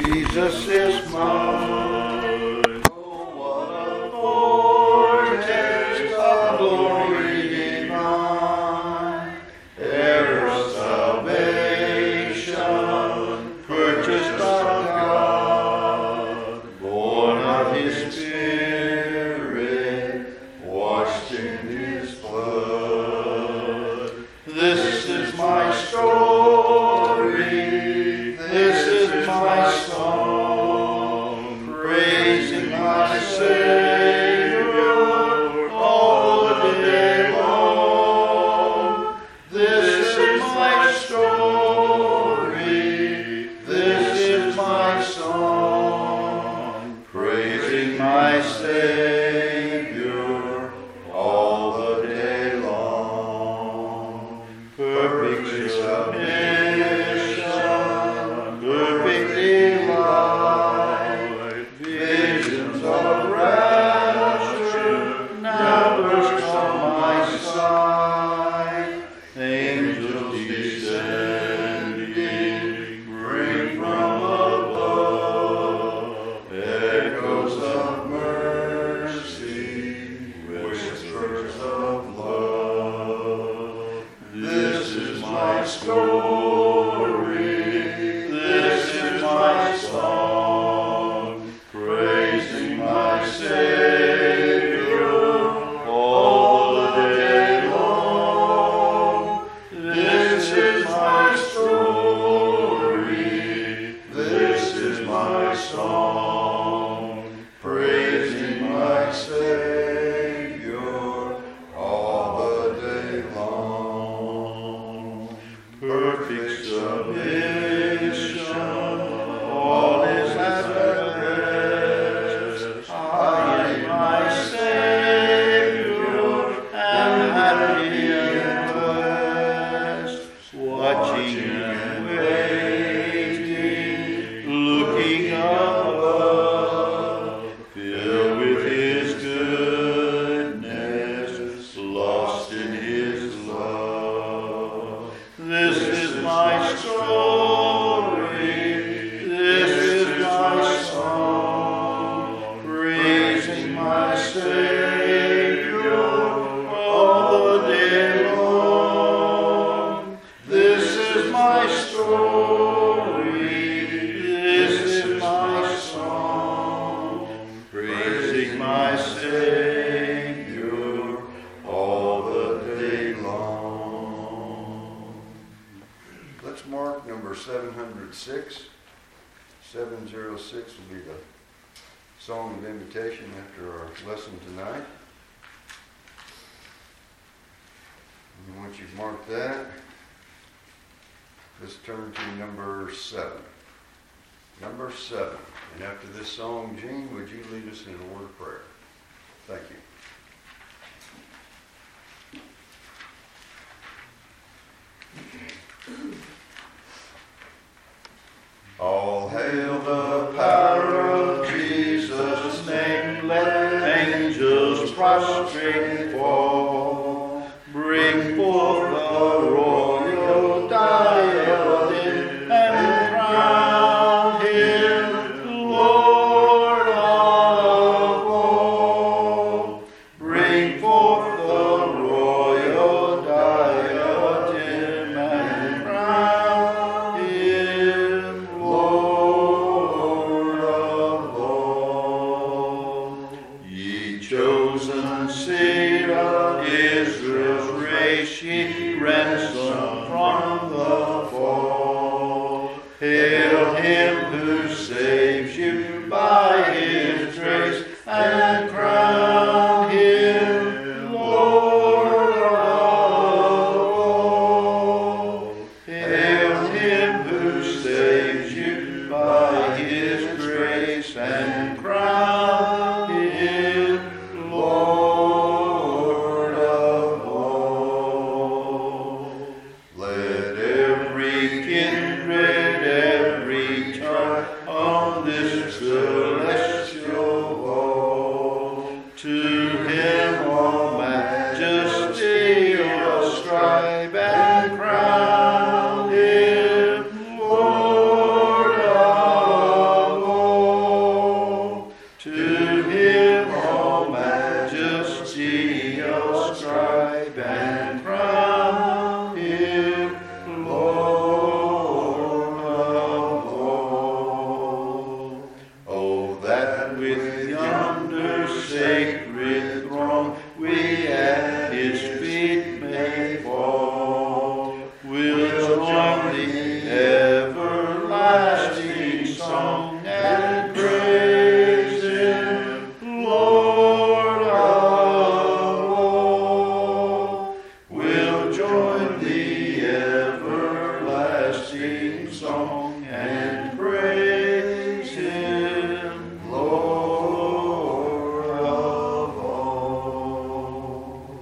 Jesus is mine. Oh, what a foretaste of glory divine, heir of salvation, purchased of God, born of His Spirit, washed in His blood. This is my story, this is my song, praising my Savior all the day long. This is my story, this is my song, praising my Savior all the day long. Perfect submission, perfect delight, visions of rapture now burst on my sight. Angels descending bring from above echoes of mercy, whispers of love. This is my story, this is my song, praising my Savior all the day long. This is my story, this is my song, praising my Savior all the day long. Perfect submission, all is at rest. I am my Savior, and happy and blessed, watching and waiting, looking above, filled with His goodness, lost in His love. This is my story, this is my song, praising my Savior all the day long. This is my story, this is my song, praising my Savior all the day long. Let's mark number 706. 706 will be the song of invitation after our lesson tonight. And once you've marked that, let's turn to number 7. Number 7. And after this song, Gene, would you lead us in a word of prayer? Thank you. All hail the power of Jesus' name, let angels prostrate fall. Bring forth the royal diadem and crown Him Lord of all. Bring forth the royal diadem and crown Him Lord of all. Ye chosen seed of Israel's race, ye ransomed from the fall. Hail Him who saves you by His grace, and crown Him Lord of all. Hail Him who saves you by His grace, and crown Him Lord of all. Let every kindred, every tongue, and praise Him, Lord of all.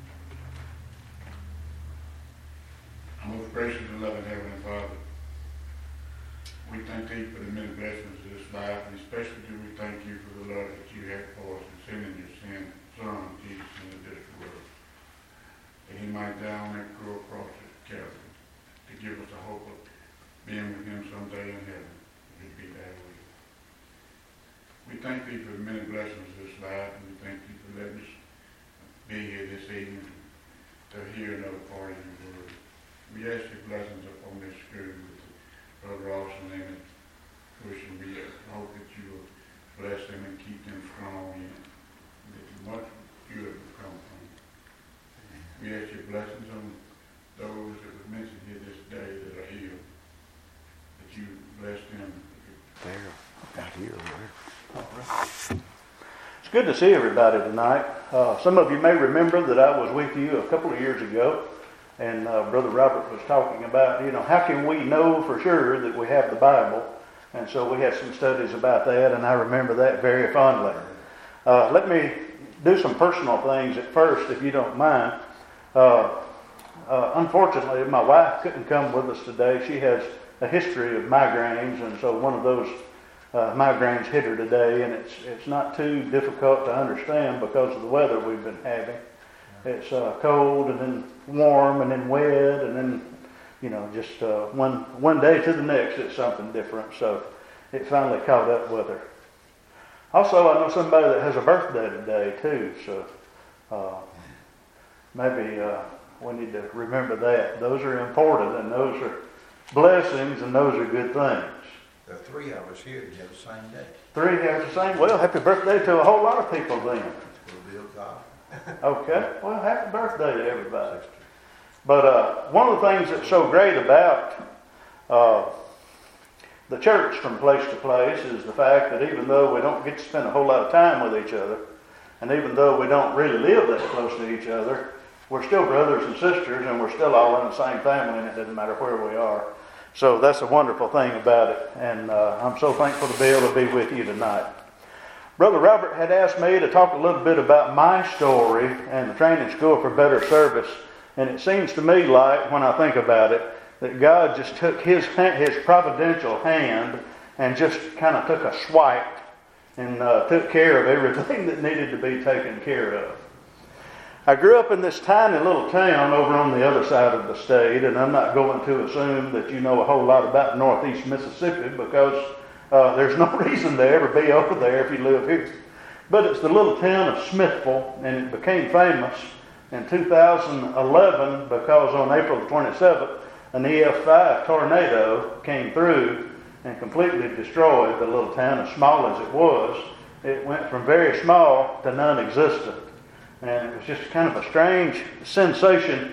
Most gracious and loving Heavenly Father, we thank Thee for the many blessings of this life, and especially do we thank You for the love that You had for us in sending Your Son, Jesus, into this world, that He might die on that cruel cross at Calvary to give us a hope of being with Him someday in heaven, if it be Thy will. We thank Thee for the many blessings of this life, and we thank Thee for letting us be here this evening to hear another part of Your word. We ask Your blessings upon this school with Brother Austin and Bush, and we hope that You will bless them and keep them strong in it, and that much good will come from it. We ask Your blessings on those that were mentioned here this day that are healed, that You bless them. There, out here. It's good to see everybody tonight. Some of you may remember that I was with you a couple of years ago, and Brother Robert was talking about, how can we know for sure that we have the Bible? And so we had some studies about that, and I remember that very fondly. Let me do some personal things at first, if you don't mind. Unfortunately, my wife couldn't come with us today. She has a history of migraines, and so one of those migraines hit her today, and it's not too difficult to understand because of the weather we've been having. It's cold and then warm and then wet, and then just one day to the next it's something different. So it finally caught up with her. Also, I know somebody that has a birthday today too, so maybe we need to remember that. Those are important, and those are blessings, and those are good things. The three of us here have the same day. Three have the same? Well, happy birthday to a whole lot of people then. We'll Bill God. Okay, well, happy birthday to everybody. But one of the things that's so great about the church from place to place is the fact that even though we don't get to spend a whole lot of time with each other, and even though we don't really live that close to each other, we're still brothers and sisters, and we're still all in the same family, and it doesn't matter where we are. So that's a wonderful thing about it, and I'm so thankful to be able to be with you tonight. Brother Robert had asked me to talk a little bit about my story and the training school for better service, and it seems to me like, when I think about it, that God just took His providential hand and just kind of took a swipe and took care of everything that needed to be taken care of. I grew up in this tiny little town over on the other side of the state, and I'm not going to assume that you know a whole lot about northeast Mississippi because there's no reason to ever be over there if you live here. But it's the little town of Smithville, and it became famous in 2011 because on April 27th, an EF5 tornado came through and completely destroyed the little town. As small as it was, it went from very small to non-existent. And it was just kind of a strange sensation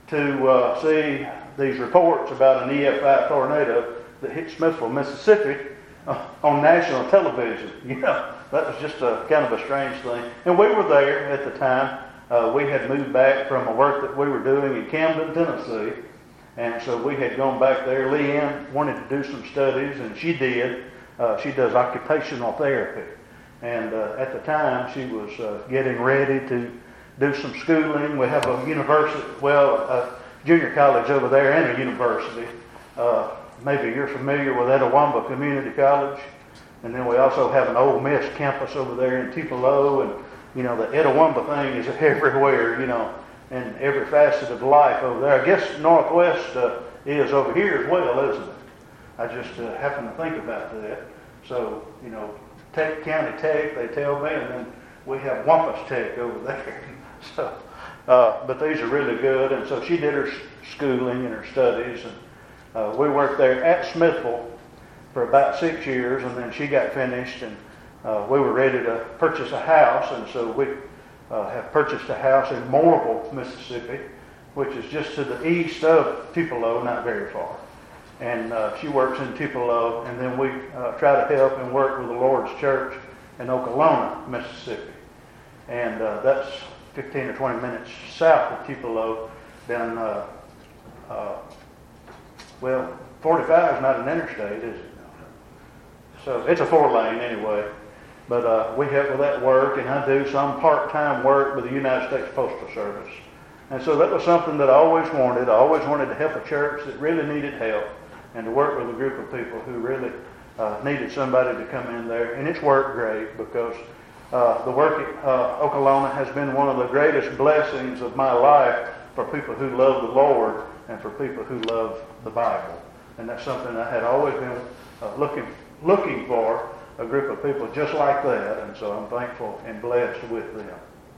to see these reports about an EF5 tornado that hit Smithville, Mississippi on national television. That was just a kind of a strange thing. And we were there at the time. We had moved back from a work that we were doing in Camden, Tennessee. And so we had gone back there. Leanne wanted to do some studies, and she did. She does occupational therapy. And at the time, she was getting ready to do some schooling. We have a university, a junior college over there and a university. Maybe you're familiar with Etowamba Community College. And then we also have an Ole Miss campus over there in Tupelo. And, the Etowamba thing is everywhere, in every facet of life over there. I guess Northwest is over here as well, isn't it? I just happen to think about that. So, Tech County Tech, they tell me, and then we have Wampus Tech over there. So, but these are really good. And so she did her schooling and her studies, and we worked there at Smithville for about 6 years, and then she got finished, and we were ready to purchase a house, and so we have purchased a house in Moorville, Mississippi, which is just to the east of Tupelo, not very far. And she works in Tupelo, and then we try to help and work with the Lord's Church in Okolona, Mississippi. And that's 15 or 20 minutes south of Tupelo, down, 45 is not an interstate, is it? So it's a 4-lane anyway. But we help with that work, and I do some part-time work with the United States Postal Service. And so that was something that I always wanted. I always wanted to help a church that really needed help and to work with a group of people who really needed somebody to come in there. And it's worked great because the work at Okolona has been one of the greatest blessings of my life for people who love the Lord and for people who love the Bible. And that's something I had always been looking for, a group of people just like that. And so I'm thankful and blessed with them.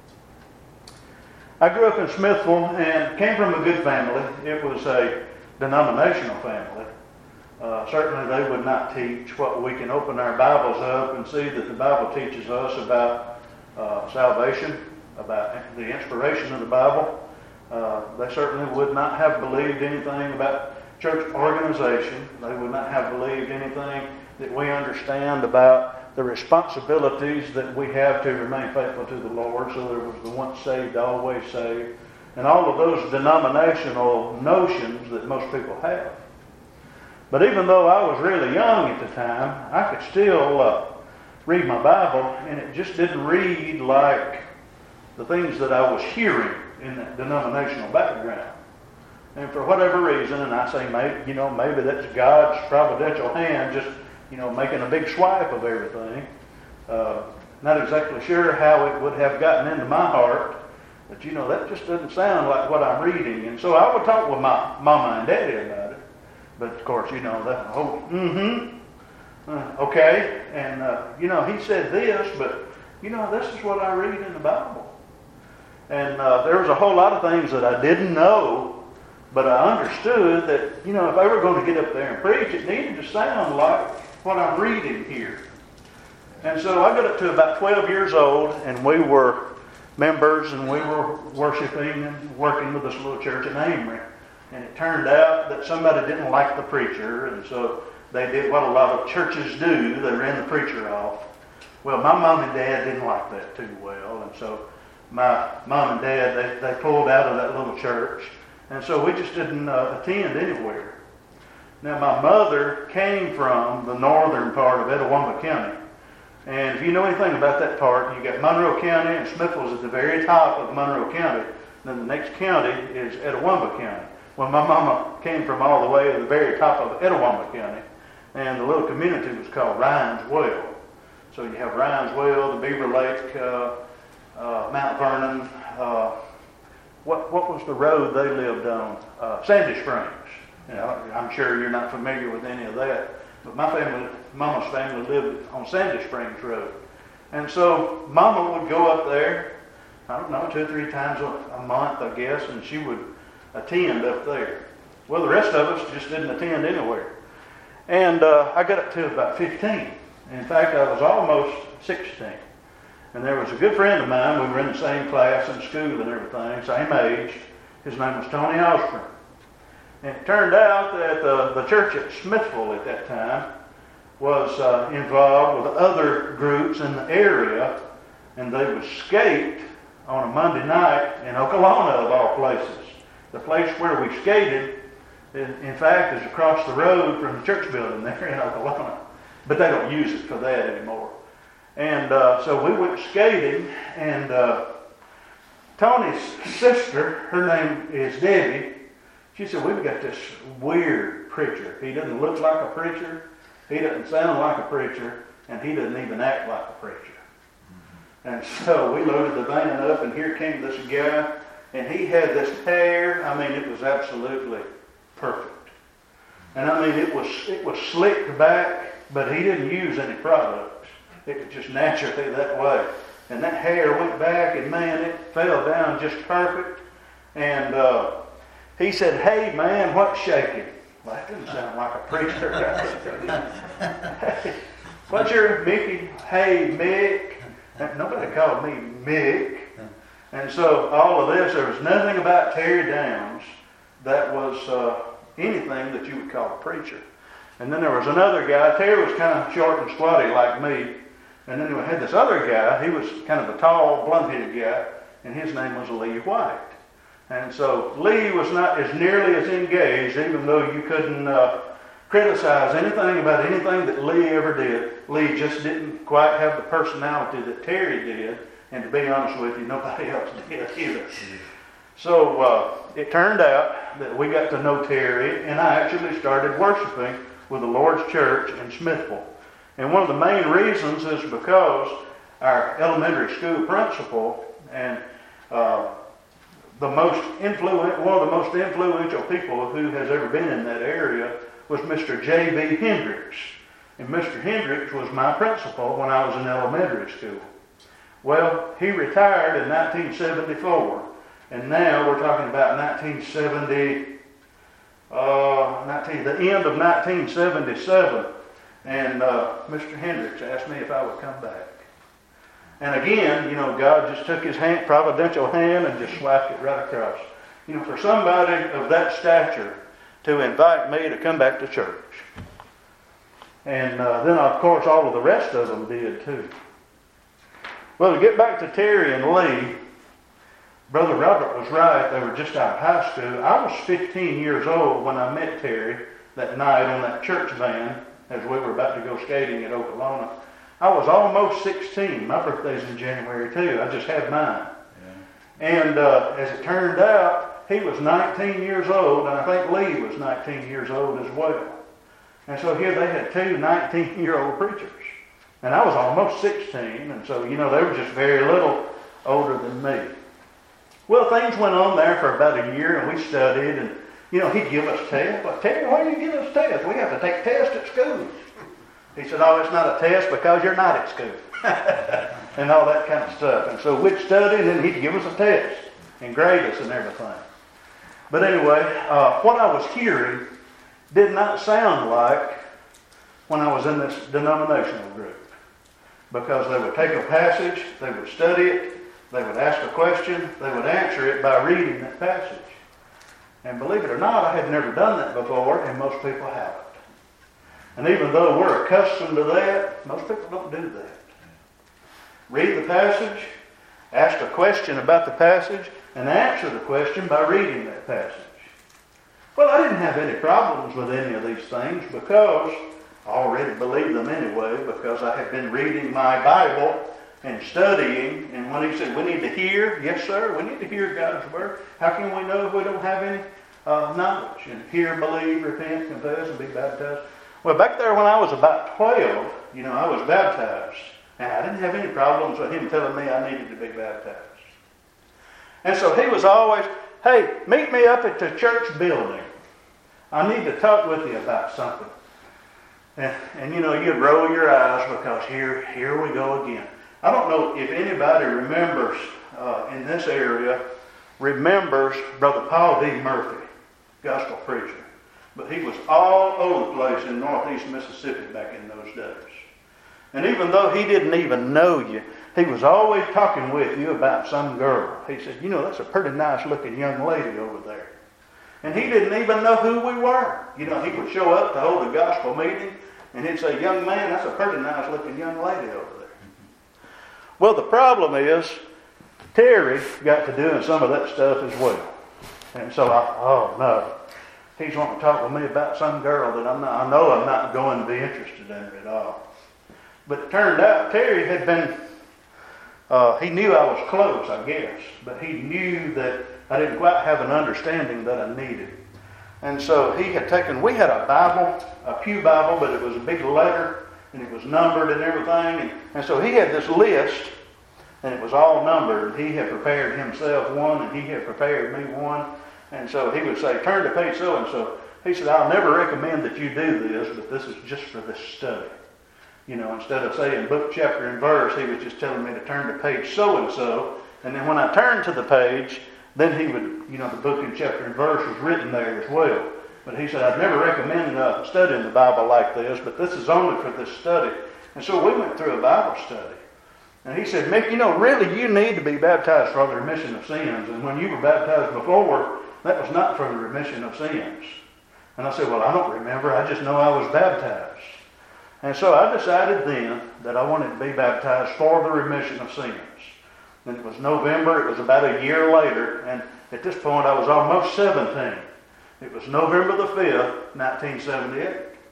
I grew up in Smithville and came from a good family. It was a denominational family. Certainly they would not teach what we can open our Bibles up and see that the Bible teaches us about salvation, about the inspiration of the Bible. They certainly would not have believed anything about church organization. They would not have believed anything that we understand about the responsibilities that we have to remain faithful to the Lord. So there was the once saved, always saved, and all of those denominational notions that most people have. But even though I was really young at the time, I could still read my Bible, and it just didn't read like the things that I was hearing in that denominational background. And for whatever reason, and I say maybe that's God's providential hand just making a big swipe of everything. Not exactly sure how it would have gotten into my heart, but that just doesn't sound like what I'm reading. And so I would talk with my mama and daddy about it. But of course, okay. And, he said this, but, this is what I read in the Bible. And there was a whole lot of things that I didn't know, but I understood that, if I were going to get up there and preach, it needed to sound like what I'm reading here. And so I got up to about 12 years old, and we were members, and we were worshiping and working with this little church in Amory. And it turned out that somebody didn't like the preacher, and so they did what a lot of churches do. They ran the preacher off. Well, my mom and dad didn't like that too well, and so my mom and dad, they pulled out of that little church. And so we just didn't attend anywhere. Now, my mother came from the northern part of Etowah County. And if you know anything about that part, you got Monroe County, and Smithville's at the very top of Monroe County. Then the next county is Etowah County. Well, my mama came from all the way to the very top of Etowah County, and the little community was called Ryan's Well. So you have Ryan's Well, the Beaver Lake, Mount Vernon. What was the road they lived on? Sandy Springs. I'm sure you're not familiar with any of that, but Mama's family lived on Sandy Springs Road. And so Mama would go up there, I don't know, 2 or 3 times a month, I guess, and she would attend up there. Well, the rest of us just didn't attend anywhere. And I got up to about 15. In fact, I was almost 16. And there was a good friend of mine. We were in the same class in school and everything, same age. His name was Tony Osborne. And it turned out that the church at Smithville at that time was involved with other groups in the area, and they would skate on a Monday night in Okolona, of all places. The place where we skated, in fact, is across the road from the church building there in Okolona. But they don't use it for that anymore. And so we went skating, and Tony's sister, her name is Debbie, she said, we've got this weird preacher. He doesn't look like a preacher, he doesn't sound like a preacher, and he doesn't even act like a preacher. And so we loaded the van up, and here came this guy, and he had this hair. I mean, it was absolutely perfect. And I mean, it was slicked back, but he didn't use any products. It was just naturally that way. And that hair went back, and man, it fell down just perfect. And he said, "Hey, man, what's shaking?" Well, that didn't sound like a preacher. Hey, what's your Mickey? Hey, Mick. Nobody called me Mick. And so all of this, there was nothing about Terry Downs that was anything that you would call a preacher. And then there was another guy. Terry was kind of short and squatty like me. And then we had this other guy. He was kind of a tall, blonde-headed guy, and his name was Lee White. And so Lee was not as nearly as engaged, even though you couldn't criticize anything about anything that Lee ever did. Lee just didn't quite have the personality that Terry did, and to be honest with you, nobody else did either. So it turned out that we got to know Terry, and I actually started worshiping with the Lord's Church in Smithville. And one of the main reasons is because our elementary school principal and one of the most influential people who has ever been in that area was Mr. J.B. Hendricks. And Mr. Hendricks was my principal when I was in elementary school. Well, he retired in 1974, and now we're talking about the end of 1977, and Mr. Hendricks asked me if I would come back. And again, God just took his providential hand and just swiped it right across. For somebody of that stature to invite me to come back to church. And then, of course, all of the rest of them did too. Well, to get back to Terry and Lee, Brother Robert was right. They were just out of high school. I was 15 years old when I met Terry that night on that church van as we were about to go skating at Oklahoma. I was almost 16. My birthday's in January too. I just had mine. Yeah. And as it turned out, he was 19 years old, and I think Lee was 19 years old as well. And so here they had two 19-year-old preachers. And I was almost 16, and so, they were just very little older than me. Well, things went on there for about a year, and we studied, and, he'd give us tests. But Terry, why do you give us tests? We have to take tests at school. He said, oh, it's not a test because you're not at school. And all that kind of stuff. And so we'd study, and then he'd give us a test and grade us and everything. But anyway, what I was hearing did not sound like when I was in this denominational group. Because they would take a passage, they would study it, they would ask a question, they would answer it by reading that passage. And believe it or not, I had never done that before, and most people haven't. And even though we're accustomed to that, most people don't do that. Read the passage, ask a question about the passage, and answer the question by reading that passage. Well, I didn't have any problems with any of these things because I already believed them anyway, because I had been reading my Bible and studying. And when he said, we need to hear, yes, sir, we need to hear God's word. How can we know if we don't have any knowledge? And hear, believe, repent, confess, and be baptized. Well, back there when I was about 12, I was baptized. And I didn't have any problems with him telling me I needed to be baptized. And so he was always, hey, meet me up at the church building. I need to talk with you about something. And you'd roll your eyes because here we go again. I don't know if anybody remembers in this area, remembers Brother Paul D. Murphy, gospel preacher. But he was all over the place in northeast Mississippi back in those days. And even though he didn't even know you, he was always talking with you about some girl. He said, that's a pretty nice looking young lady over there. And he didn't even know who we were. He would show up to hold a gospel meeting, and he'd say, young man, that's a pretty nice looking young lady over there. Well, the problem is, Terry got to doing some of that stuff as well. And so oh no, he's wanting to talk with me about some girl that I know I'm not going to be interested in her at all. But it turned out Terry had been, he knew I was close, I guess, but he knew that I didn't quite have an understanding that I needed. And so we had a Bible, a pew Bible, but it was a big letter, and it was numbered and everything. And so he had this list, and it was all numbered. He had prepared himself one, and he had prepared me one. And so he would say, turn to page so-and-so. He said, I'll never recommend that you do this, but this is just for this study. Instead of saying book, chapter, and verse, he was just telling me to turn to page so-and-so. And then when I turned to the page, then he would, the book and chapter and verse was written there as well. But he said, I'd never recommend studying the Bible like this, but this is only for this study. And so we went through a Bible study. And he said, Mick, really you need to be baptized for the remission of sins. And when you were baptized before, that was not for the remission of sins. And I said, well, I don't remember. I just know I was baptized. And so I decided then that I wanted to be baptized for the remission of sins. And it was November. It was about a year later. And at this point, I was almost 17. It was November the 5th, 1978.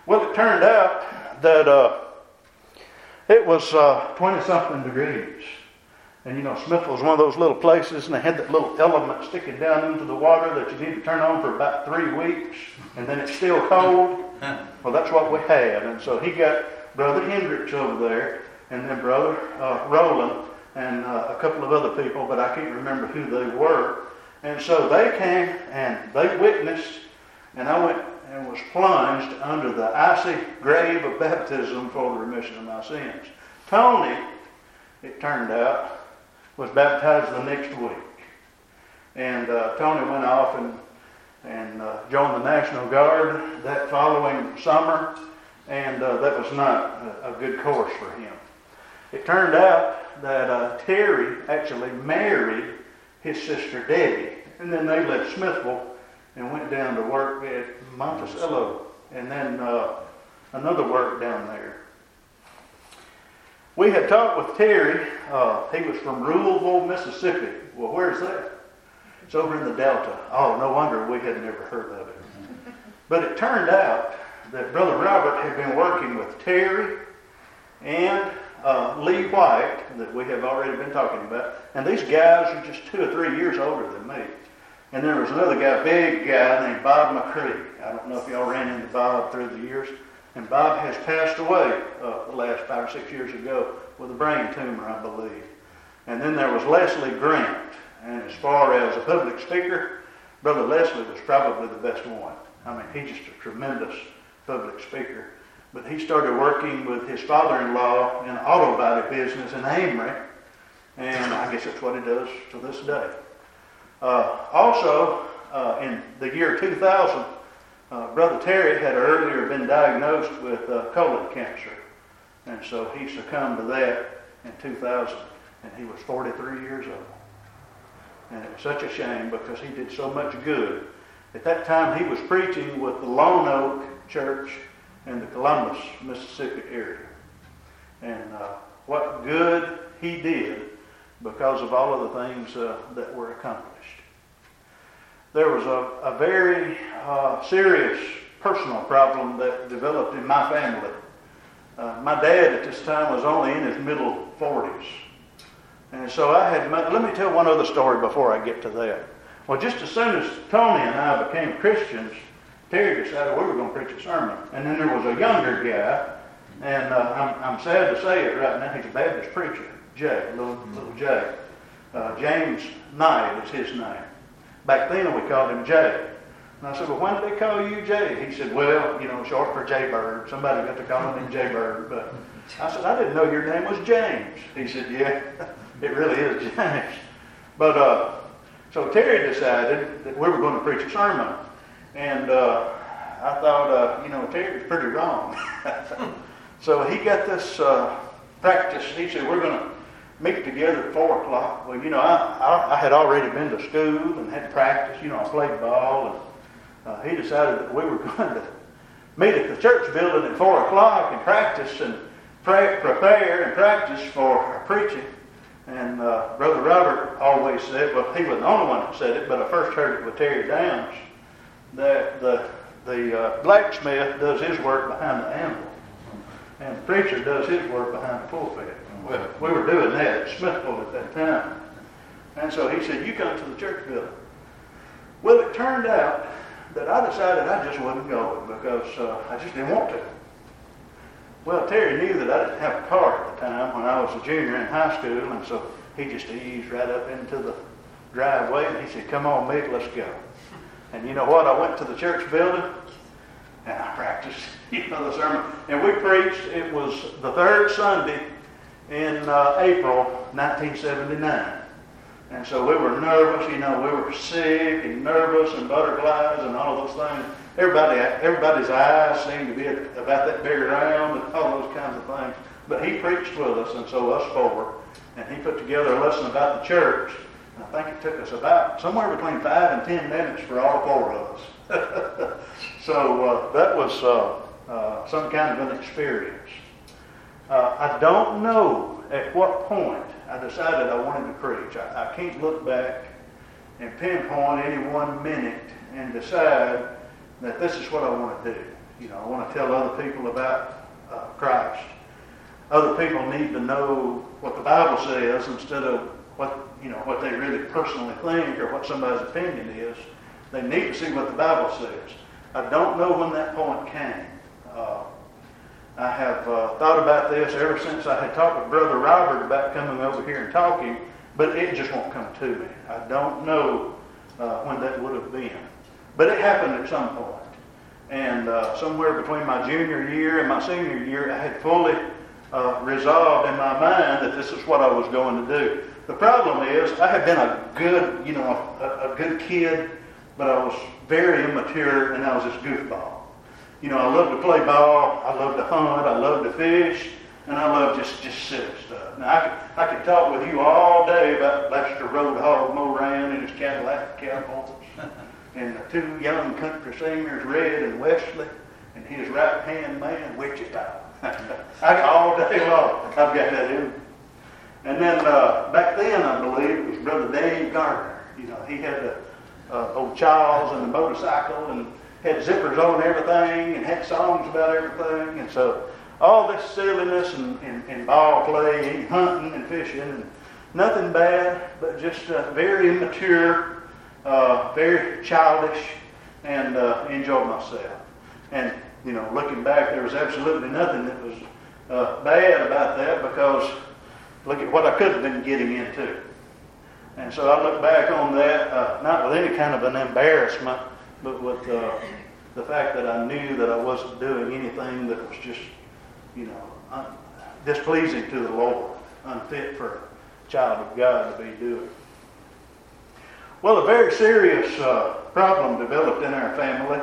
Well, it turned out that it was 20-something degrees. And you know, Smithville was one of those little places, and they had that little element sticking down into the water that you need to turn on for about 3 weeks, and then it's still cold. Well, that's what we had. And so he got Brother Hendricks over there, and then Brother Rowland, and a couple of other people, but I can't remember who they were. And so they came, and they witnessed, and I went and was plunged under the icy grave of baptism for the remission of my sins. Tony, it turned out, was baptized the next week. And Tony went off and joined the National Guard that following summer, and that was not a good course for him. It turned out that Terry actually married his sister Debbie, and then they left Smithville and went down to work at Monticello, and then another work down there. We had talked with Terry. He was from Ruleville, Mississippi. Well, where's that? It's over in the Delta. Oh, no wonder we had never heard of it. But it turned out that Brother Robert had been working with Terry and Lee White, that we have already been talking about. And these guys are just 2 or 3 years older than me. And there was another guy, big guy named Bob McCree. I don't know if y'all ran into Bob through the years. And Bob has passed away the last 5 or 6 years ago with a brain tumor, I believe. And then there was Leslie Grant. And as far as a public speaker, Brother Leslie was probably the best one. I mean, he's just a tremendous public speaker. But he started working with his father-in-law in an auto body business in Amory. And I guess that's what he does to this day. Also, in the year 2000, Brother Terry had earlier been diagnosed with colon cancer. And so he succumbed to that in 2000, and he was 43 years old. And it was such a shame because he did so much good. At that time, he was preaching with the Lone Oak Church in the Columbus, Mississippi area. And what good he did because of all of the things that were accomplished. There was a very serious personal problem that developed in my family. My dad at this time was only in his middle 40s. And so let me tell one other story before I get to that. Well, just as soon as Tony and I became Christians, Terry decided we were going to preach a sermon. And then there was a younger guy, and I'm sad to say it right now, he's a Baptist preacher, Jay, little Jay. James Knight is his name. Back then we called him Jay. And I said, well, why did they call you Jay? He said, well, short for Jaybird. Somebody got to call him Jaybird. But I said, I didn't know your name was James. He said, yeah, it really is James. But so Terry decided that we were going to preach a sermon. And I thought, Terry was pretty wrong. So he got this practice. He said, we're going to meet together at 4 o'clock. Well, I had already been to school and had practice. I played ball. And he decided that we were going to meet at the church building at 4 o'clock and practice and prepare and practice for preaching. And Brother Robert always said, well, he wasn't the only one that said it, but I first heard it with Terry Downs, that the blacksmith does his work behind the anvil, and the preacher does his work behind the pulpit. Well, we were doing that at Smithville at that time. And so he said, you come to the church building. Well, it turned out that I decided I just wasn't going because I just didn't want to. Well, Terry knew that I didn't have a car at the time when I was a junior in high school, and so he just eased right up into the driveway, and he said, come on, Mick, let's go. And you know what? I went to the church building, and I practiced, the sermon. And we preached, it was the third Sunday in April 1979. And so we were nervous, we were sick and nervous and butterflies and all those things. Everybody's eyes seemed to be about that big around and all those kinds of things. But he preached with us, and so us four. And he put together a lesson about the church. And I think it took us about somewhere between 5 and 10 minutes for all 4 of us. So that was some kind of an experience. I don't know at what point I decided I wanted to preach. I can't look back and pinpoint any one minute and decide that this is what I want to do. I want to tell other people about Christ. Other people need to know what the Bible says instead of what they really personally think or what somebody's opinion is. They need to see what the Bible says. I don't know when that point came. I have thought about this ever since I had talked with Brother Robert about coming over here and talking, but it just won't come to me. I don't know when that would have been. But it happened at some point. And somewhere between my junior year and my senior year, I had fully resolved in my mind that this is what I was going to do. The problem is, I had been a good, a good kid, but I was very immature and I was this goofball. I loved to play ball, I loved to hunt, I loved to fish, and I loved just silly stuff. Now, I could talk with you all day about Lester Roadhog Moran and his Cadillac Cowboys, and the two young country singers, Red and Wesley, and his right-hand man, Wichita. All day long, I've got that in me. And then back then, I believe, it was Brother Dave Gardner. He had the old Charles and the motorcycle and had zippers on everything and had songs about everything. And so all this silliness and ball play and hunting and fishing, and nothing bad, but just very immature, very childish, and enjoyed myself. And, looking back, there was absolutely nothing that was bad about that, because look at what I could have been getting into. And so I look back on that, not with any kind of an embarrassment, but with the fact that I knew that I wasn't doing anything that was just, displeasing to the Lord, unfit for a child of God to be doing. Well, a very serious problem developed in our family.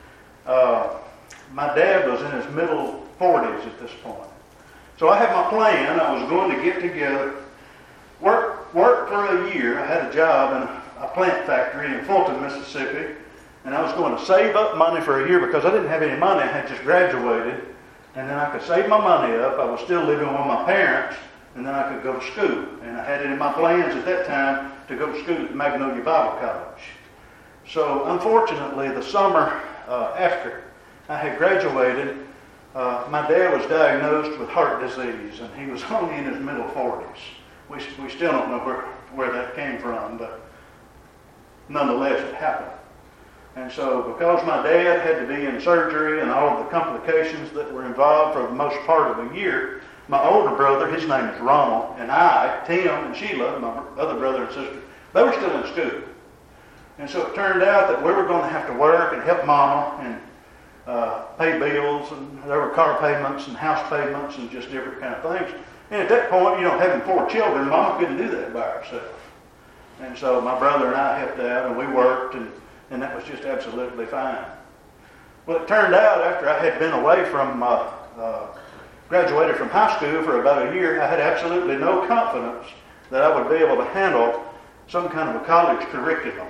My dad was in his middle 40s at this point. So I had my plan. I was going to get together, work for a year. I had a job in a plant factory in Fulton, Mississippi, and I was going to save up money for a year because I didn't have any money. I had just graduated, and then I could save my money up. I was still living with my parents, and then I could go to school. And I had it in my plans at that time to go to school at Magnolia Bible College. So unfortunately, the summer after I had graduated, my dad was diagnosed with heart disease, and he was only in his middle 40s. We still don't know where that came from, but nonetheless it happened. And so because my dad had to be in surgery and all of the complications that were involved for the most part of a year, my older brother, his name is Ronald, and I, Tim and Sheila, my other brother and sister, they were still in school. And so it turned out that we were going to have to work and help Mama and pay bills, and there were car payments and house payments and just different kind of things. And at that point, having 4 children, Mama couldn't do that by herself. And so my brother and I helped out, and we worked, and that was just absolutely fine. Well, it turned out after I had been away from, graduated from high school for about a year, I had absolutely no confidence that I would be able to handle some kind of a college curriculum.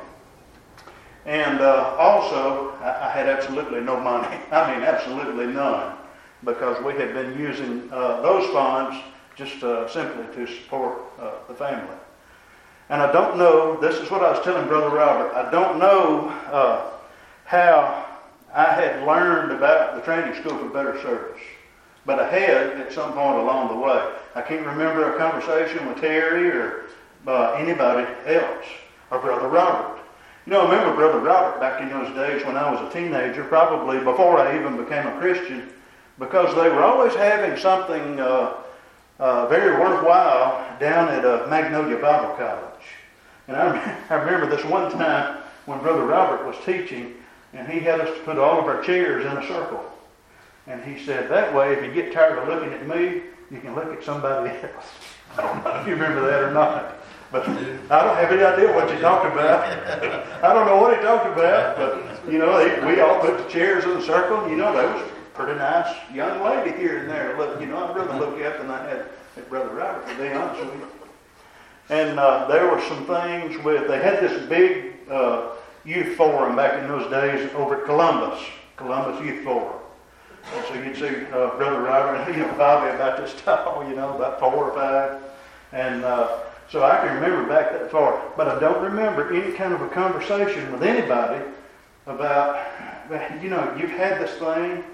And also, I had absolutely no money. I mean, absolutely none, because we had been using those funds just simply to support the family. And I don't know, this is what I was telling Brother Robert, I don't know how I had learned about the training school for better service, but I had at some point along the way. I can't remember a conversation with Terry or anybody else, or Brother Robert. I remember Brother Robert back in those days when I was a teenager, probably before I even became a Christian, because they were always having something very worthwhile down at Magnolia Bible College. And I remember this one time when Brother Robert was teaching, and he had us to put all of our chairs in a circle. And he said, that way, if you get tired of looking at me, you can look at somebody else. I don't know if you remember that or not. But I don't have any idea what you talked about. I don't know what he talked about, but, we all put the chairs in a circle. There was a pretty nice young lady here and there. Look, I'd rather look at than I had at Brother Robert, to be honest with you. And there were some things they had this big youth forum back in those days over at Columbus Youth Forum. And so you'd see Brother Robert, Bobby about this tall, about 4 or 5. And so I can remember back that far. But I don't remember any kind of a conversation with anybody about, you've had this thing,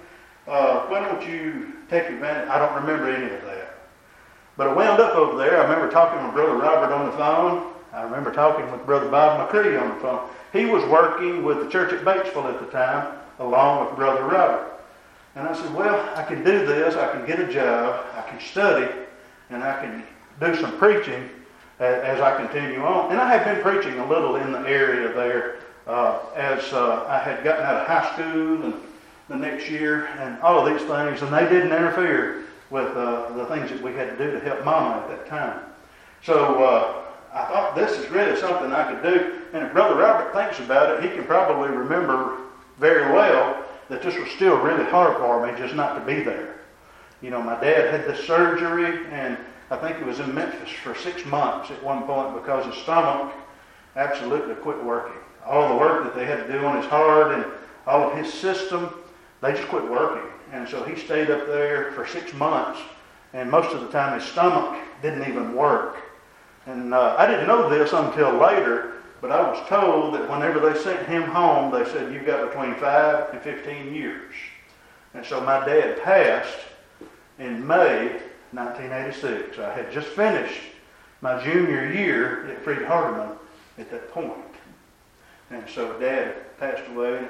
why don't you take advantage? I don't remember any of that. But I wound up over there. I remember talking with Brother Robert on the phone. I remember talking with Brother Bob McCree on the phone. He was working with the church at Batesville at the time, along with Brother Robert. And I said, well, I can do this. I can get a job. I can study. And I can do some preaching as I continue on. And I had been preaching a little in the area there as I had gotten out of high school and the next year and all of these things. And they didn't interfere with the things that we had to do to help Mama at that time. So I thought this is really something I could do. And if Brother Robert thinks about it, he can probably remember very well that this was still really hard for me just not to be there. You know, my dad had this surgery, and I think he was in Memphis for 6 months at one point because his stomach absolutely quit working. All the work that they had to do on his heart and all of his system, they just quit working. And so he stayed up there for 6 months, and most of the time his stomach didn't even work. And I didn't know this until later, but I was told that whenever they sent him home, they said, you've got between 5 and 15 years. And so my dad passed in May 1986. I had just finished my junior year at Freed Hardeman at that point. And so Dad passed away, and it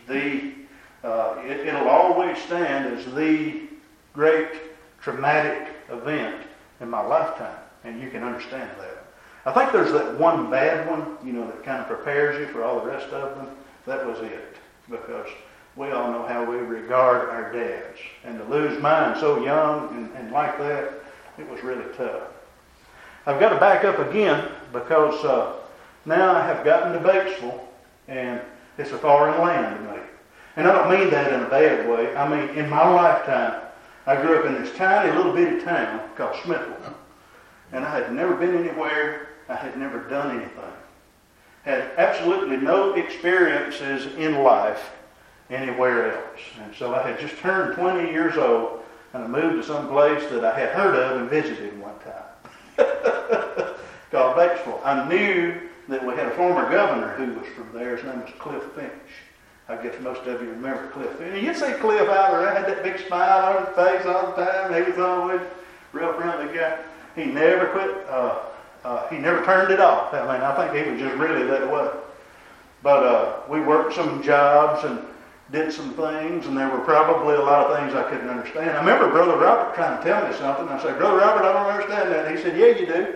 was it'll always stand as the great traumatic event in my lifetime, and you can understand that. I think there's that one bad one, you know, that kind of prepares you for all the rest of them. That was it, because we all know how we regard our dads. And to lose mine so young and like that, it was really tough. I've got to back up again because now I have gotten to Batesville, and it's a foreign land to me. And I don't mean that in a bad way. I mean, in my lifetime, I grew up in this tiny little bitty town called Smithville. And I had never been anywhere. I had never done anything. Had absolutely no experiences in life anywhere else. And so I had just turned 20 years old, and I moved to some place that I had heard of and visited one time called Batesville. I knew that we had a former governor who was from there. His name was Cliff Finch. I guess most of you remember Cliff Finch. You'd see Cliff out there, had that big smile on his face all the time. He was always a real friendly guy. He never quit. He never turned it off. I mean, I think he was just really that way. But we worked some jobs and did some things, and there were probably a lot of things I couldn't understand. I remember Brother Robert trying to tell me something. I said, Brother Robert, I don't understand that. He said, yeah, you do.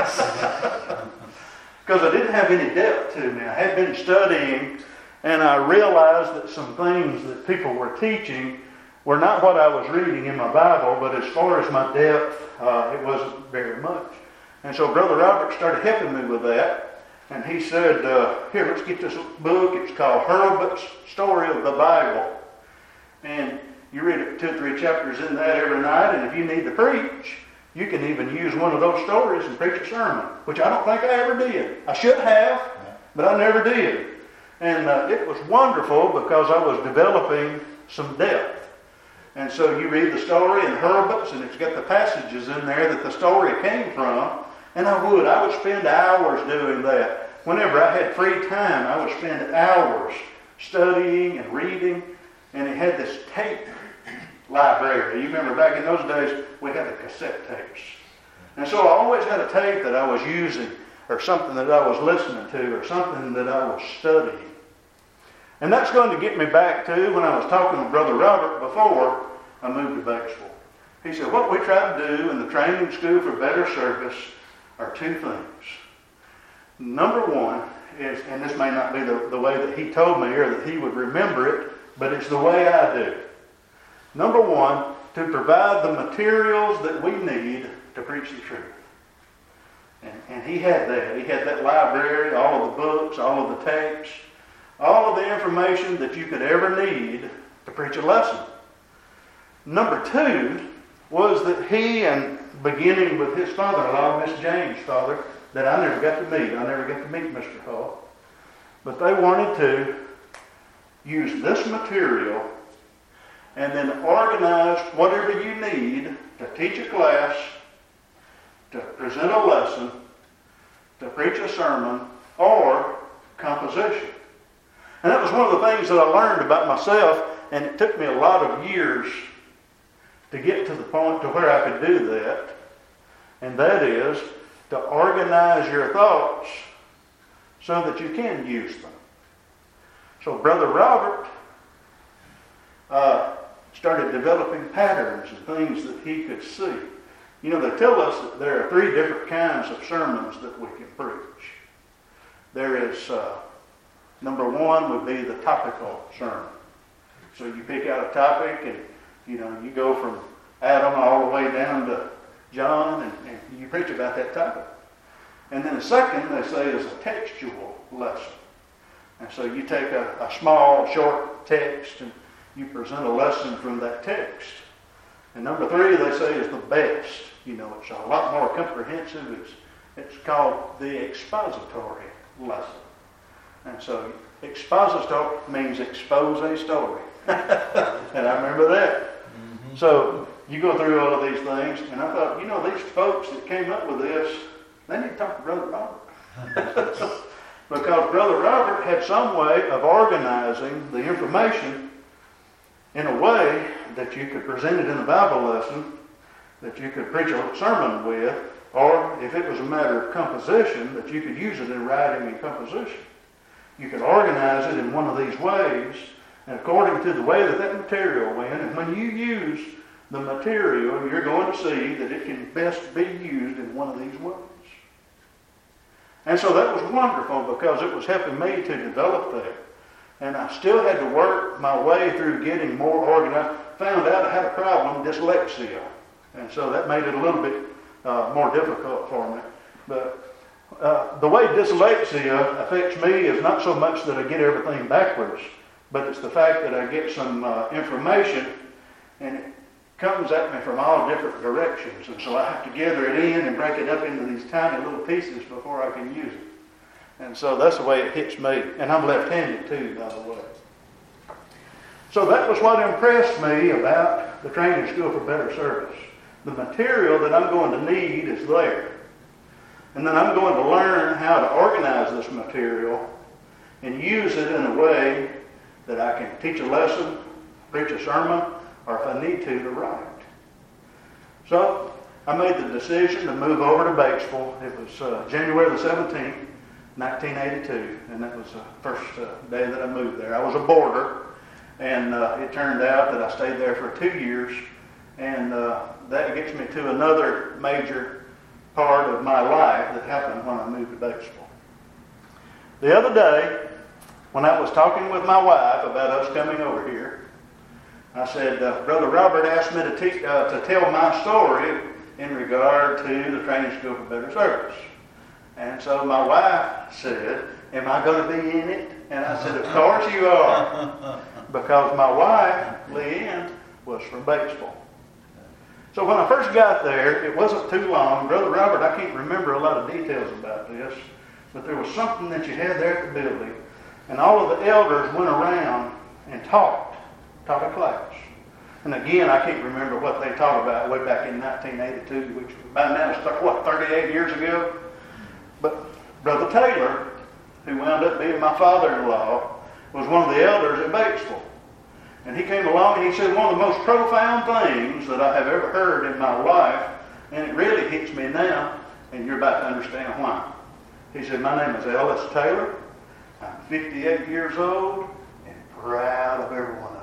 Because I didn't have any depth to me. I had been studying, and I realized that some things that people were teaching were not what I was reading in my Bible, but as far as my depth, it wasn't very much. And so Brother Robert started helping me with that. And he said, here, let's get this book. It's called Hurlbut's Story of the Bible. And you read it 2 or 3 chapters in that every night, and if you need to preach, you can even use one of those stories and preach a sermon, which I don't think I ever did. I should have, but I never did. And it was wonderful because I was developing some depth. And so you read the story in Hurlbut's, and it's got the passages in there that the story came from. And I would spend hours doing that. Whenever I had free time, I would spend hours studying and reading. And it had this tape library. You remember back in those days, we had the cassette tapes. And so I always had a tape that I was using, or something that I was listening to, or something that I was studying. And that's going to get me back to when I was talking with Brother Robert before I moved to Batesville. He said, what we try to do in the training school for better service are 2 things. Number one is, and this may not be the way that he told me or that he would remember it, but it's the way I do. Number one, to provide the materials that we need to preach the truth. And he had that. He had that library, all of the books, all of the tapes, all of the information that you could ever need to preach a lesson. Number 2 was that he, and beginning with his father-in-law, Miss James' father, that I never got to meet. I never got to meet Mr. Hall. But they wanted to use this material and then organize whatever you need to teach a class, to present a lesson, to preach a sermon, or composition. And that was one of the things that I learned about myself. and it took me a lot of years to get to the point to where I could do that, and that is to organize your thoughts so that you can use them. So Brother Robert started developing patterns and things that he could see. You know, they tell us that there are 3 different kinds of sermons that we can preach. There is, number 1 would be the topical sermon. So you pick out a topic and, you go from Adam all the way down to John and you preach about that topic. And then the second, they say, is a textual lesson. And so you take a small, short text and you present a lesson from that text. And number 3, they say, is the best. It's a lot more comprehensive. It's called the expository lesson. And so expository means expose a story. And I remember that. Mm-hmm. So you go through all of these things, and I thought, these folks that came up with this, they need to talk to Brother Robert. Because Brother Robert had some way of organizing the information in a way that you could present it in a Bible lesson, that you could preach a sermon with, or if it was a matter of composition, that you could use it in writing and composition. You could organize it in one of these ways, and according to the way that material went, and when you use the material, you're going to see that it can best be used in one of these ways. And so that was wonderful because it was helping me to develop that. And I still had to work my way through getting more organized. Found out I had a problem, dyslexia. And so that made it a little bit more difficult for me. But the way dyslexia affects me is not so much that I get everything backwards, but it's the fact that I get some information and it comes at me from all different directions. And so I have to gather it in and break it up into these tiny little pieces before I can use it. And so that's the way it hits me. And I'm left-handed too, by the way. So that was what impressed me about the Training School for Better Service. The material that I'm going to need is there. And then I'm going to learn how to organize this material and use it in a way that I can teach a lesson, preach a sermon, or if I need to write. So I made the decision to move over to Batesville. It was January the 17th, 1982, and that was the first day that I moved there. I was a boarder, and it turned out that I stayed there for 2 years, and that gets me to another major part of my life that happened when I moved to Batesville. The other day, when I was talking with my wife about us coming over here, I said, Brother Robert asked me to tell my story in regard to the Training School for Better Service. And so my wife said, am I going to be in it? And I said, of course you are. Because my wife, Leanne, was from Batesville. So when I first got there, it wasn't too long. Brother Robert, I can't remember a lot of details about this, but there was something that you had there at the building, and all of the elders went around and taught a class. And again, I can't remember what they taught about way back in 1982, which by now is, 38 years ago? But Brother Taylor, who wound up being my father-in-law, was one of the elders at Batesville. And he came along and he said one of the most profound things that I have ever heard in my life, and it really hits me now, and you're about to understand why. He said, my name is Ellis Taylor. I'm 58 years old and proud of every one of them.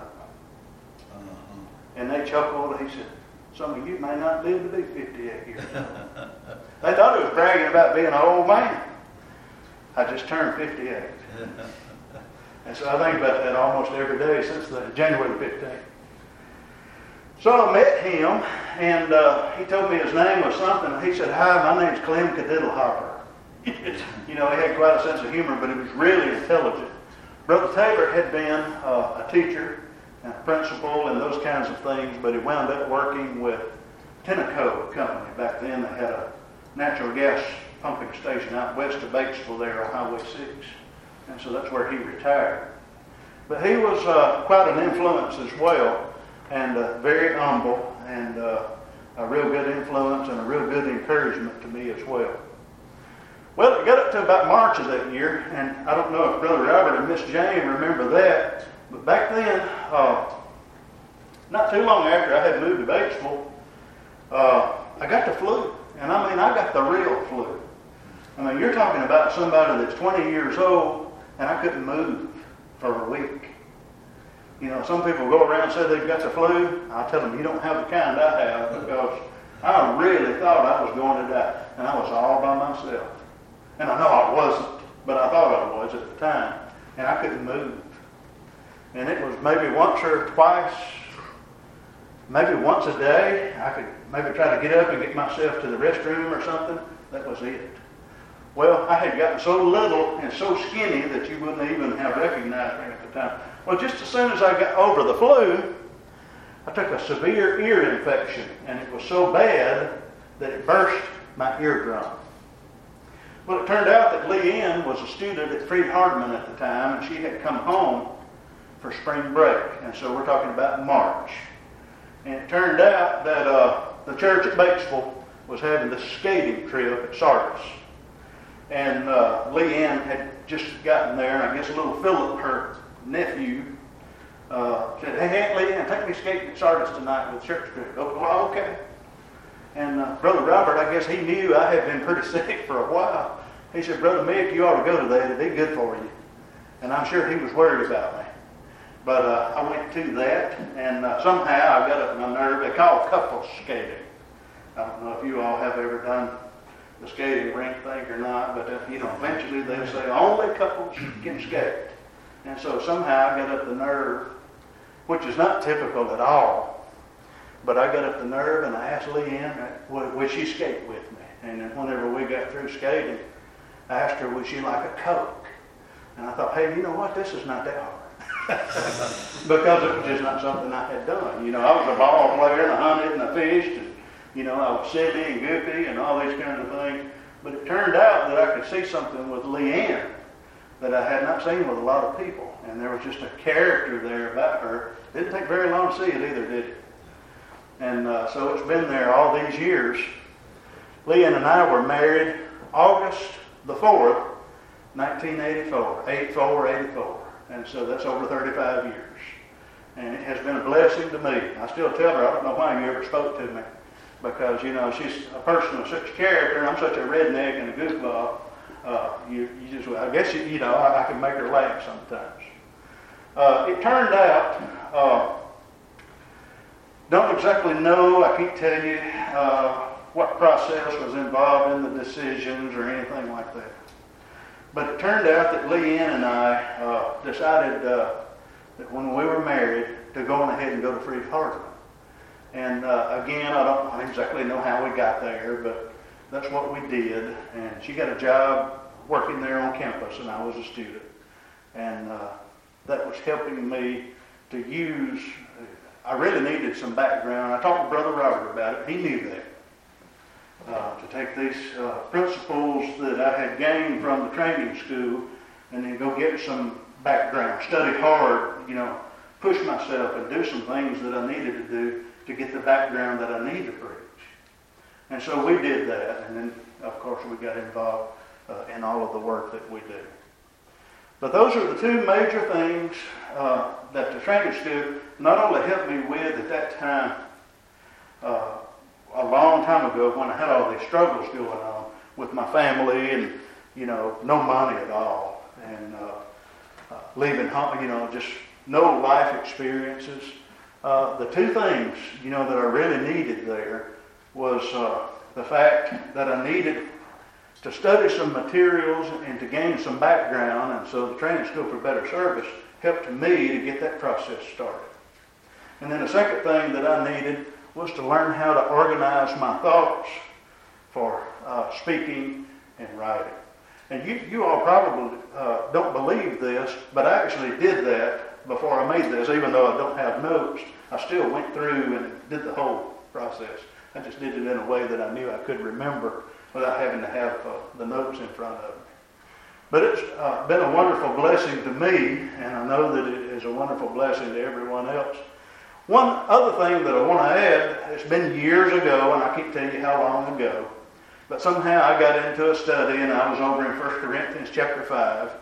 And they chuckled. He said, some of you may not live to be 58 years old. They thought it was bragging about being an old man. I just turned 58. And so I think about that almost every day since January 15th. So I met him, and he told me his name was something. And he said, hi, my name's Clem Cadiddlehopper. He had quite a sense of humor, but he was really intelligent. Brother Taylor had been a teacher and a principal and those kinds of things, but he wound up working with Tenneco Company. Back then they had a natural gas pumping station out west of Batesville there on Highway 6. And so that's where he retired. But he was quite an influence as well, and very humble, and a real good influence and a real good encouragement to me as well. Well, it got up to about March of that year, and I don't know if Brother Robert and Miss Jane remember that, But back then, not too long after I had moved to Batesville, I got the flu. And I mean, I got the real flu. I mean, you're talking about somebody that's 20 years old, and I couldn't move for a week. You know, some people go around and say they've got the flu. I tell them, you don't have the kind I have, because I really thought I was going to die. And I was all by myself. And I know I wasn't, but I thought I was at the time. And I couldn't move. And it was maybe once or twice, maybe once a day, I could maybe try to get up and get myself to the restroom or something. That was it. Well, I had gotten so little and so skinny that you wouldn't even have recognized me at the time. Well, just as soon as I got over the flu, I took a severe ear infection, and it was so bad that it burst my eardrum. Well, it turned out that Leanne was a student at Freed-Hardeman at the time, and she had come home for spring break. And so we're talking about March. And it turned out that the church at Batesville was having this skating trip at Sardis. And Leanne had just gotten there, and I guess little Philip, her nephew, said, "Hey, Aunt Leanne, take me skating at Sardis tonight with the church trip." Oh, well, okay. And Brother Robert, I guess he knew I had been pretty sick for a while. He said, "Brother Mick, you ought to go to that. It'd be good for you." And I'm sure he was worried about me. But I went to that, and somehow I got up my nerve. They call it couples skating. I don't know if you all have ever done the skating rink thing or not, but eventually they'll say only couples can skate. And so somehow I got up the nerve, which is not typical at all, but I got up the nerve and I asked Leanne, would she skate with me? And then whenever we got through skating, I asked her, would she like a Coke? And I thought, hey, you know what? This is not that hard. Because it was just not something I had done. You know, I was a ball player and I hunted and I fished and, you know, I was silly and goofy and all these kinds of things. But it turned out that I could see something with Leanne that I had not seen with a lot of people. And there was just a character there about her. It didn't take very long to see it either, did it? And so it's been there all these years. Leanne and I were married August the 4th, 1984, 84. And so that's over 35 years. And it has been a blessing to me. I still tell her, I don't know why you ever spoke to me. Because, you know, she's a person of such character, and I'm such a redneck and a goofball. You just, I guess, you know, I can make her laugh sometimes. It turned out, don't exactly know, I can't tell you what process was involved in the decisions or anything like that. But it turned out that Leanne and I decided that when we were married to go on ahead and go to Freed-Hardeman. And again, I don't exactly know how we got there, but that's what we did. And she got a job working there on campus, and I was a student. And that was helping me to use, I really needed some background. I talked to Brother Robert about it. He knew that. To take these principles that I had gained from the training school and then go get some background, study hard, you know, push myself and do some things that I needed to do to get the background that I need to preach. And so we did that, and then, of course, we got involved in all of the work that we do. But those are the two major things that the training school not only helped me with at that time, a long time ago when I had all these struggles going on with my family and, you know, no money at all, and leaving home, you know, just no life experiences. The two things, you know, that I really needed there was the fact that I needed to study some materials and to gain some background, and so the Training School for Better Service helped me to get that process started. And then the second thing that I needed was to learn how to organize my thoughts for speaking and writing. And you all probably don't believe this, but I actually did that before I made this. Even though I don't have notes, I still went through and did the whole process. I just did it in a way that I knew I could remember without having to have the notes in front of me. But it's been a wonderful blessing to me, and I know that it is a wonderful blessing to everyone else. One other thing that I want to add, it's been years ago, and I can't tell you how long ago, but somehow I got into a study, and I was over in 1 Corinthians chapter 5,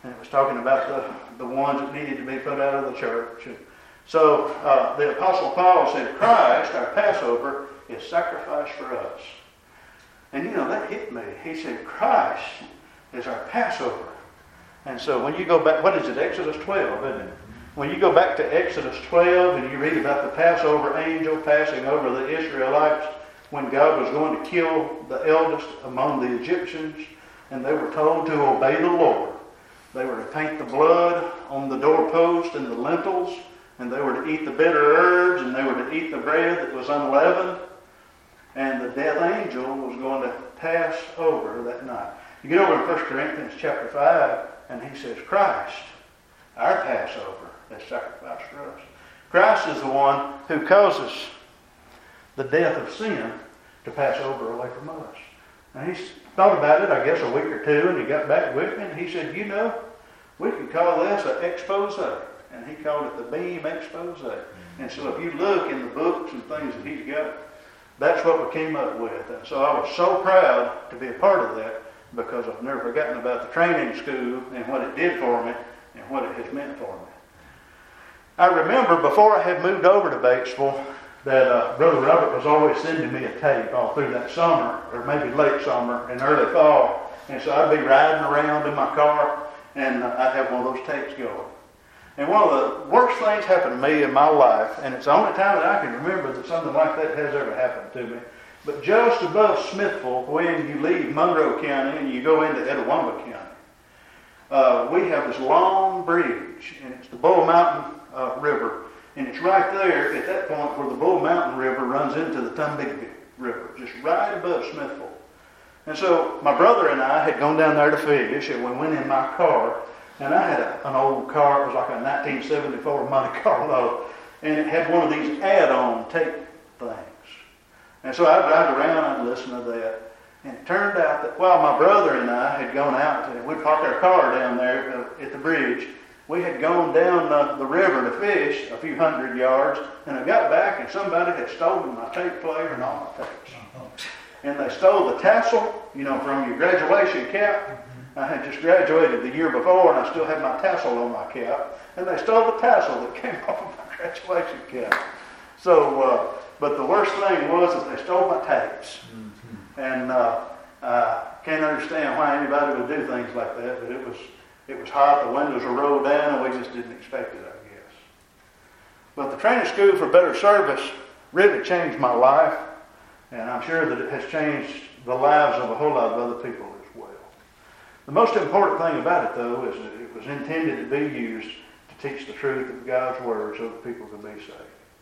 And it was talking about the ones that needed to be put out of the church. And so the Apostle Paul said, Christ, our Passover, is sacrificed for us. And that hit me. He said, Christ is our Passover. And so when you go back, what is it, Exodus 12, isn't it? When you go back to Exodus 12 and you read about the Passover angel passing over the Israelites when God was going to kill the eldest among the Egyptians, and they were told to obey the Lord. They were to paint the blood on the doorpost and the lintels, and they were to eat the bitter herbs, and they were to eat the bread that was unleavened, and the death angel was going to pass over that night. You get over to 1 Corinthians chapter 5, and he says, Christ, our Passover, is sacrificed for us. Christ is the one who causes the death of sin to pass over away from us. And he thought about it, I guess, a week or two, and he got back with me, and he said, we could call this an expose. And he called it the beam expose. And so if you look in the books and things that he's got, that's what we came up with. And so I was so proud to be a part of that, because I've never forgotten about the training school and what it did for me and what it has meant for me. I remember before I had moved over to Batesville that Brother Robert was always sending me a tape all through that summer, or maybe late summer and early fall. And so I'd be riding around in my car, and I'd have one of those tapes going. And one of the worst things happened to me in my life, and it's the only time that I can remember that something like that has ever happened to me. But just above Smithville, when you leave Monroe County and you go into Etowah County, we have this long bridge, and it's the Bull Mountain River. And it's right there at that point where the Bull Mountain River runs into the Tombigbee River, just right above Smithville. And so my brother and I had gone down there to fish, and we went in my car, and I had an old car. It was like a 1974 Monte Carlo, and it had one of these add-on tape things. And so I'd drive around and I'd listen to that. And it turned out that while my brother and I had gone out, and we'd parked our car down there at the bridge, we had gone down the river to fish a few hundred yards, and I got back and somebody had stolen my tape player and all my tapes. And they stole the tassel, from your graduation cap. I had just graduated the year before, and I still had my tassel on my cap. And they stole the tassel that came off of my graduation cap. So, but the worst thing was that they stole my tapes. And I can't understand why anybody would do things like that, but it was hot, the windows were rolled down, and we just didn't expect it, I guess. But the training school for better service really changed my life, and I'm sure that it has changed the lives of a whole lot of other people as well. The most important thing about it, though, is that it was intended to be used to teach the truth of God's Word so that people could be saved.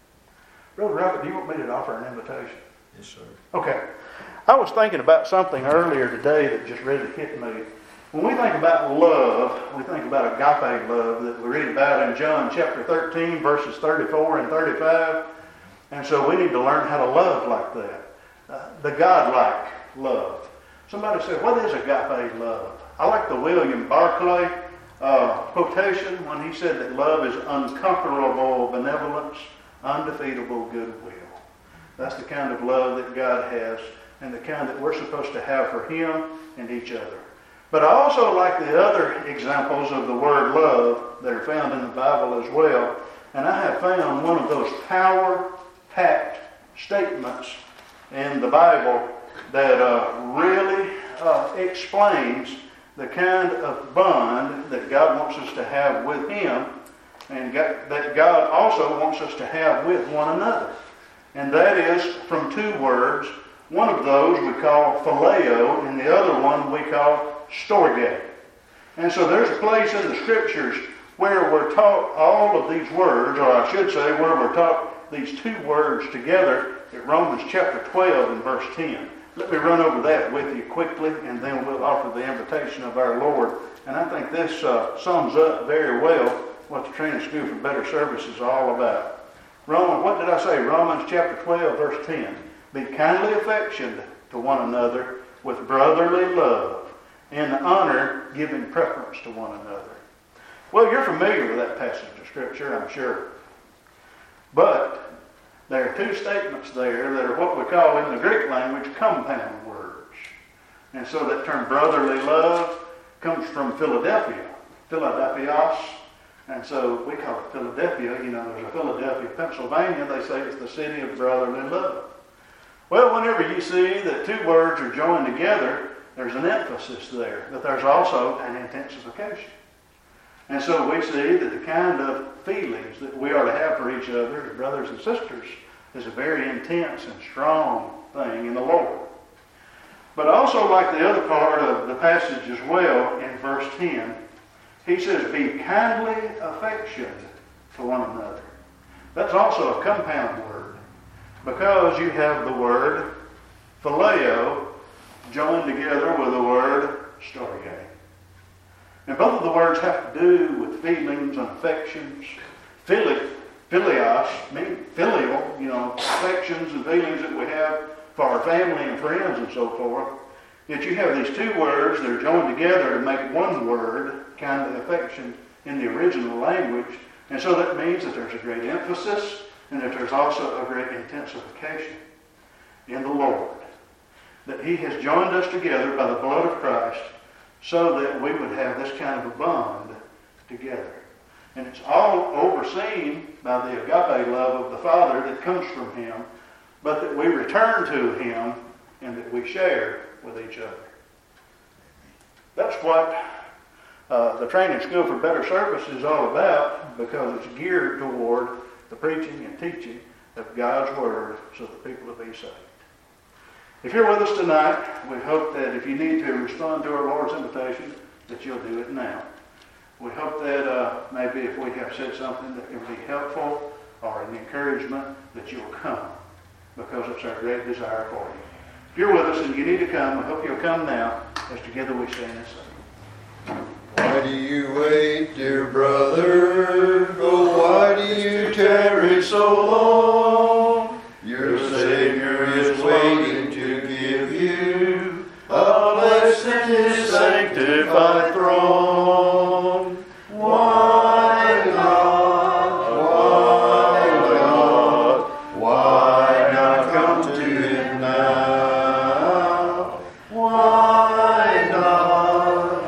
Brother Robert, do you want me to offer an invitation? Yes, sir. Okay. I was thinking about something earlier today that just really hit me. When we think about love, we think about agape love that we read about in John chapter 13, verses 34 and 35. And so we need to learn how to love like that. The God-like love. Somebody said, what is agape love? I like the William Barclay quotation when he said that love is unconquerable benevolence, undefeatable goodwill. That's the kind of love that God has, and the kind that we're supposed to have for Him and each other. But I also like the other examples of the word love that are found in the Bible as well. And I have found one of those power-packed statements in the Bible that really explains the kind of bond that God wants us to have with Him, and that God also wants us to have with one another. And that is from two words. One of those we call phileo, and the other one we call storge. And so there's a place in the Scriptures where we're taught all of these words, or I should say where we're taught these two words together at Romans chapter 12 and verse 10. Let me run over that with you quickly, and then we'll offer the invitation of our Lord. And I think this sums up very well what the Training School for Better Service is all about. What did I say? Romans chapter 12, verse 10. Be kindly affectioned to one another with brotherly love, in honor giving preference to one another. Well, you're familiar with that passage of Scripture, I'm sure. But there are two statements there that are what we call in the Greek language compound words. And so that term brotherly love comes from Philadelphia. Philadelphios. And so we call it Philadelphia. You know, there's a Philadelphia, Pennsylvania. They say it's the city of brotherly love. Well, whenever you see that two words are joined together, there's an emphasis there, but there's also an intensification. And so we see that the kind of feelings that we are to have for each other as brothers and sisters is a very intense and strong thing in the Lord. But also, like the other part of the passage as well, in verse 10, he says, be kindly affectioned to one another. That's also a compound word, because you have the word phileo joined together with the word storge. And both of the words have to do with feelings and affections. Philios, mean filial, affections and feelings that we have for our family and friends and so forth. Yet you have these two words that are joined together to make one word, kindly affection, in the original language. And so that means that there's a great emphasis and that there's also a great intensification in the Lord. That He has joined us together by the blood of Christ so that we would have this kind of a bond together. And it's all overseen by the agape love of the Father that comes from Him, but that we return to Him and that we share with each other. That's what the Training School for Better Service is all about, because it's geared toward the preaching and teaching of God's Word so that people will be saved. If you're with us tonight, we hope that if you need to respond to our Lord's invitation, that you'll do it now. We hope that maybe if we have said something that can be helpful or an encouragement, that you'll come, because it's our great desire for you. If you're with us and you need to come, we hope you'll come now as together we stand and sing. Why do you wait, dear brother? Oh, why do you tarry so long? Your Savior is waiting to give you a blessed His sanctified throne. Why not? Why not? Why not come to Him now? Why not?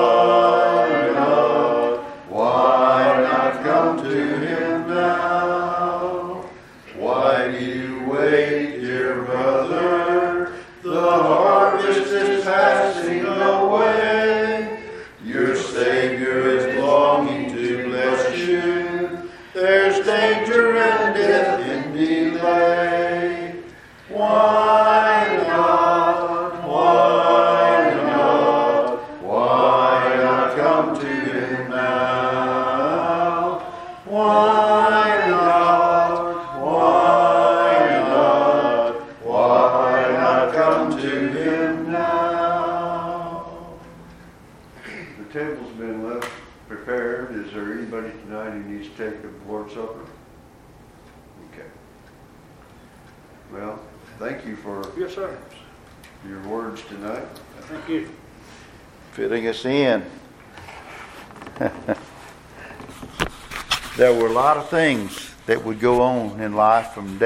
Why not? Why not come to Him now? Why do you wait, dear brother? The harvest is passing away. Your Savior is longing to bless you. There's danger and death in delay. Why not? Why not? Why not come to Him now? Why not? Why not? Why not come to Him now? The table's been left prepared. Is there anybody tonight who needs to take the Lord's Supper? Okay. Well, thank you for Yes, sir. your words tonight. Thank you. Fitting us in. There were a lot of things that would go on in life from day